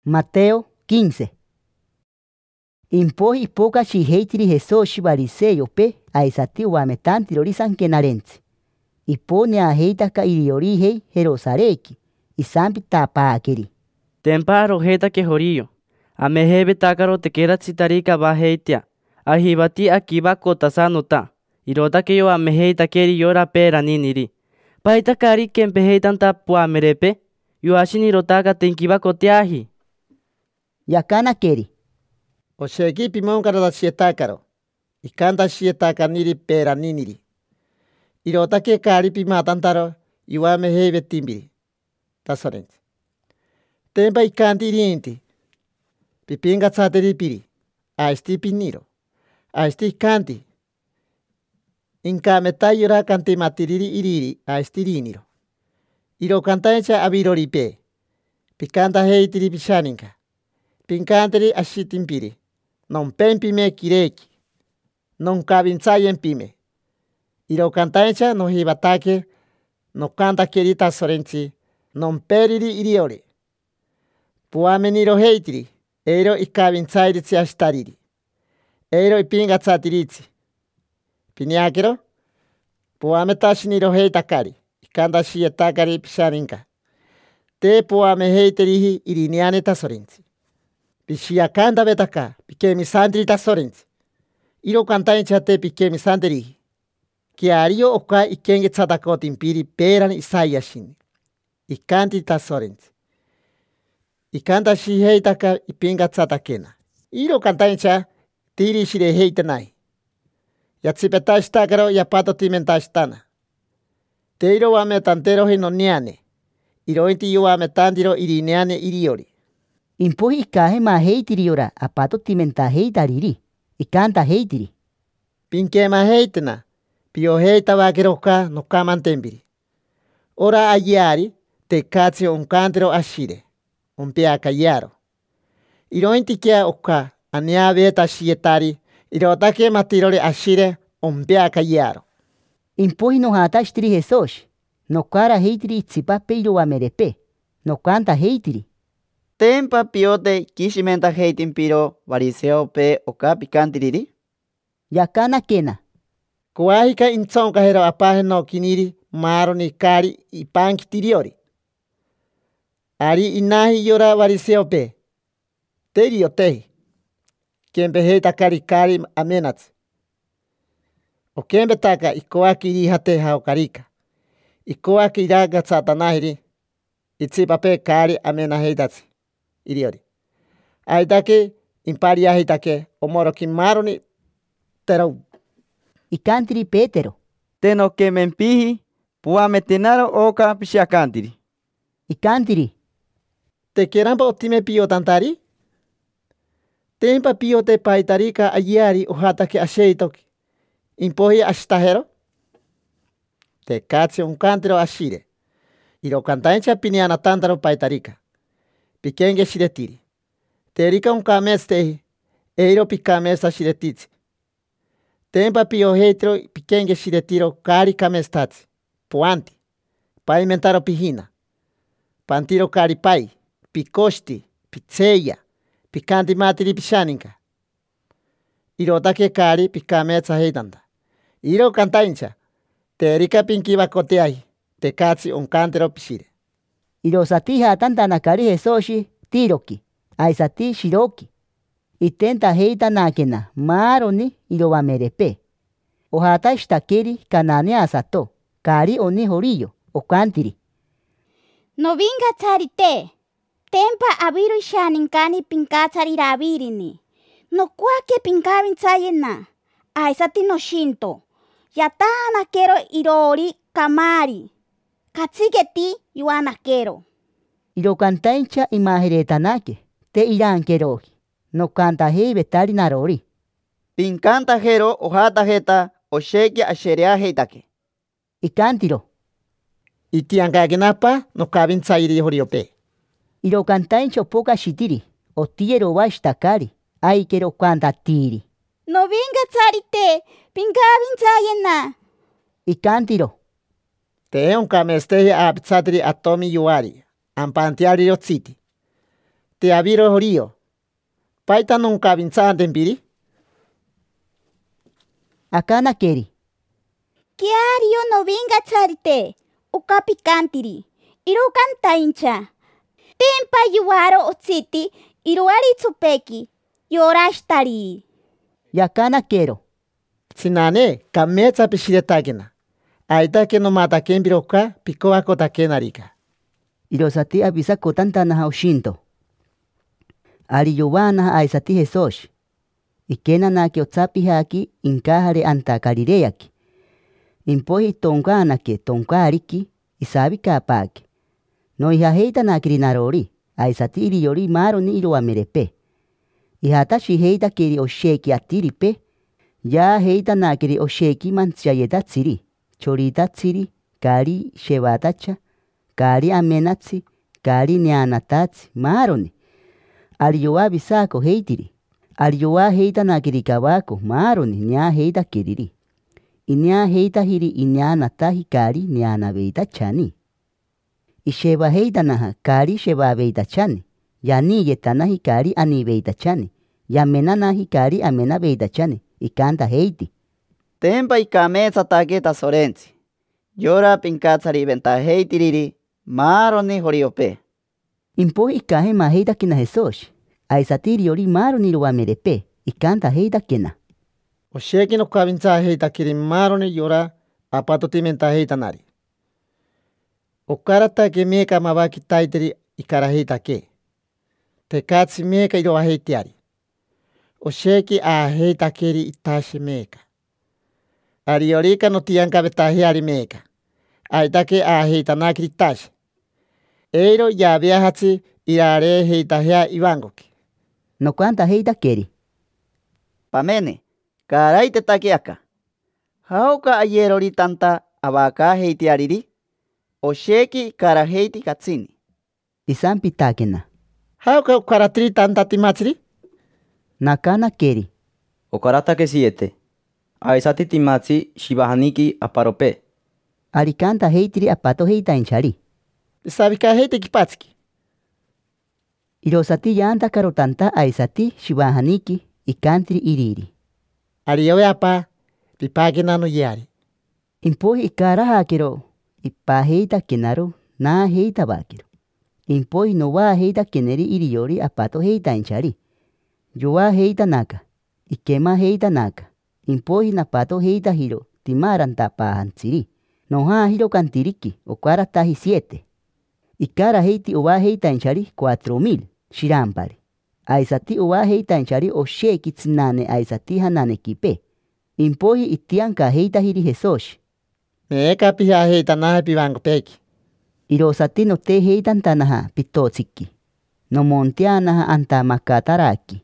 Mateo 15. Impoi ipoka chiheitiri Jesús bariseo pe aisati wametanti lori sankenarenzi. Ipone a heitaka iriorihei Jerusaleki. Isampi tapakeri. Temparo heita que jorio. Amehebe takaro tekera tsitarika baheitia. Ahibati akiba kotasanuta. Irota que yo ameheita keri yora pera niniri. Paita kari kempeheitan tapua merepe. Yo ashini rotaka tenkiba koteahi. Yakana keri. Osheki pimon karada shietakaro. Ikanta shietaka niri pera niniri. Irota que kari pimatantaro. Iwa mehebe timbiri. Tasorente. Tempa ikanti rinti. Pipinga tsateri piri. Aisti piniro. Aisti kanti. Inka metayura kanti matiriri iriri. Aisti riniro. Iro kantaecha abiroripe. Pikanta heitiri pishaninka. Pinkanteri ashitimpiri. Non pempime kireki. Non kabinsayen pime. Iro kantaecha no hibatake. No kanta kerita sorenchi. Non periri iriori. Puameniro heitiri. Eiro ikabinsairici ashtariri. Eiro ipinga tsatirici. Piniakero. Puametashiniro heitakari. Ikanda shietakari pishaninka. Te puame heiterihi iriniane tasorinci. Pishiakanda betaka. Pikemi sandri tasorinci. Iro kantaincha te pikemi sanderihi. Kiario oka ikenge tsatakotimpiri peran isayashini. Ikanti tasorinci. Ikanta shi heitaka ipinga tsatakena. Iro kantaincha tiri shire heitenai. Yatsipetashtakaro yapato timentashtana. Teiro wame tantero hinoniane. Iro inti yu wame tandiro irineane iriori. Impoi ikahe ma heitiri yora apato timenta heitariri. Ikanta heitiri. Pinkema heitena. Pio heita wakeroka no kamantembiri. Ora ayari te katsi unkantero ashire. Umpia kayaro. Iro inti kia oka ania beta shietari. Iro take matirore ashire umpia kayaro. Impoi no hatashtiri Jesús. No kara heitiri tsipa peiro wamerepe. No kanta heitiri. Tempa piote kishimenta heitimpiro variseo pe oka pikantiriri. Yakana kena. Kuahika intsonka hero apahe no kiniri maro ni kari ipanki tiriori. Ari inahi yora variseo pe. Terio tehi. Kempe heita kari amenats. O kempe taka ikoaki irihate haokarika. Ikoaki iraga tsatanahiri. Itsipa pe kari amena heitatsi. Iriori. Aitake imparia heitake omoroki maroni terau. Ikantiri Petero. Teno kemempihi puametenaro oka pishiakantiri. Ikantiri. Te kerampa otime pio tantari? Tempa pio te paitarika ayari ohatake asheitoki. Impohi ashtahero? Te katsi unkantero ashire. Iro kantaincha piniana tantaro paitarika. Pikenge shiretiri. Terika unkamestehi. Eiro pikamesta shiretitsi. Tempa pio heitro pikenge shiretiro kari kamestatsi. Puanti. Paimentaro pihina. Pantiro kari pai. Pikosti. Pitseya. Pikanti matiri pishaninka. Iro take kari pikametsa heitanda. Iro kantaincha. Terika pinkiba koteahi. Te katsi unkantero pishire. Iro sati hatanta nakari Jesús tiroki. Aisati shiroki. Itenta heita nakena. Maroni iro wamerepe. Ohata ishtakeri kanane asato. Kari oni horillo. Okantiri. No vinga tsarite. Tempa abiru shaninkani pinkatsari rabirini. No kwake pinkabin tsayena. Aisati no shinto. Yatana kero irori kamari. Katsigeti yuana kero. Iro kantaincha imahiretanake. Te irán kerohi. No kanta hei betari narori. Pinkanta jero ojata jeta osheki asherea heitake. Ikantiro. Itiankagenapa no kabin tsairi horiope. Iro kantaincho poka shitiri. O tiero washtakari. Ai kero kanta tiri. No vinga tsarite. Pinkabin tsayena. Ikantiro. Te unkamestehi aptsatri atomi yuari. Ampantiari yotsiti. te aviro horio. Paita nunca vinzantempiri. Akana keri. Kiario no venga charite. Uka picantiri. Iru canta hincha. Tempa yuaro otsiti. Iru ari tsupeki. Yorashtari. Yakana kero. Sinane, kametsa pishiretagina. Aita que no mata kembiroka, pikoako takenarika. Irosati abisa kotanta naha oshinto. Ari yobana aisati Jesús. Ikena na que otsapi haki inkahare anta karireaki. Impohi tonkana que tonkariki isabi kapaki. No ihaheita na kirinarori. Aisati iri yori maro ni iro amerepe. Ihata shiheita kiri osheki atiripe. Ya heita na kiri osheki manchayeta tsiri. Chorita tsiri. Kari shevatacha. Kari amenatsi. Kari neanatatsi. Maro ni. Aliyoa bisako heitiri. Aliyoa heita na kiri kabako. Maro ni nya heita kiriri. Inya heita hiri inya natahi kari neana veita chani. Isheba heita naha kari sheba veita chani. Yani yetanahi kari ani veita chani. Yamena nahi kari amena veita chani. Ikanta heiti. Tempa ikametsa taketa sorenzi. Yora pinkatsari venta heitiriri. Maroni horiope. Impo ikahe ma heita kina Jesús. Aisatiri yori maro ni lo amerepe. Ikanta heita kina. Osheki no kavinza heita kiri maroni yora apato timenta heita nari. Okarata que meka mabaki taiteri ikara heita ke. Te katsi meka iro aheitiari. Osheki a heita kiri itashi meka. Ariorika no tianka betahiari meka. Aitake a heita nakiri tashi. Eiro ya viahatsi irare heita hea ivangoki. No kanta heita keri. Pamene, karaite takiaka. Hauka ayerori tanta abaka heitiariri. Osheki kara heiti katsini. Isan pitakena. Hauka ukaratri tanta timatsiri? Nakana keri. Okarata que 7. Aisati timatsi shibahaniki aparope. Arikanta heitiri apato heita enchari. Sabika heite kipatski. Irosati yanta karotanta aisati shibahaniki ikantri iriri. Ariowe apa pipagina no yari. Impo ikara hakero. Ipa heita kenaro na heita bakiro. Impo no wa heita keneri iriyori apato heita enchari. Yoa heita naka. Ikema heita naka. Impo napato heita hiro. Timaran tapa hansiri. No ha hiro kantiriki. Okara tahi 7. Ikara heiti owa heita enchari 4,000. Shirampari. Aisati owa heita enchari osheki tsinane aisati hanane kipe. Impo itianka heita hiri Jesús. Meka piha heita nahe pivango peki. Irosati no te heitan tanaha pitotsiki. No montianaha anta makataraki.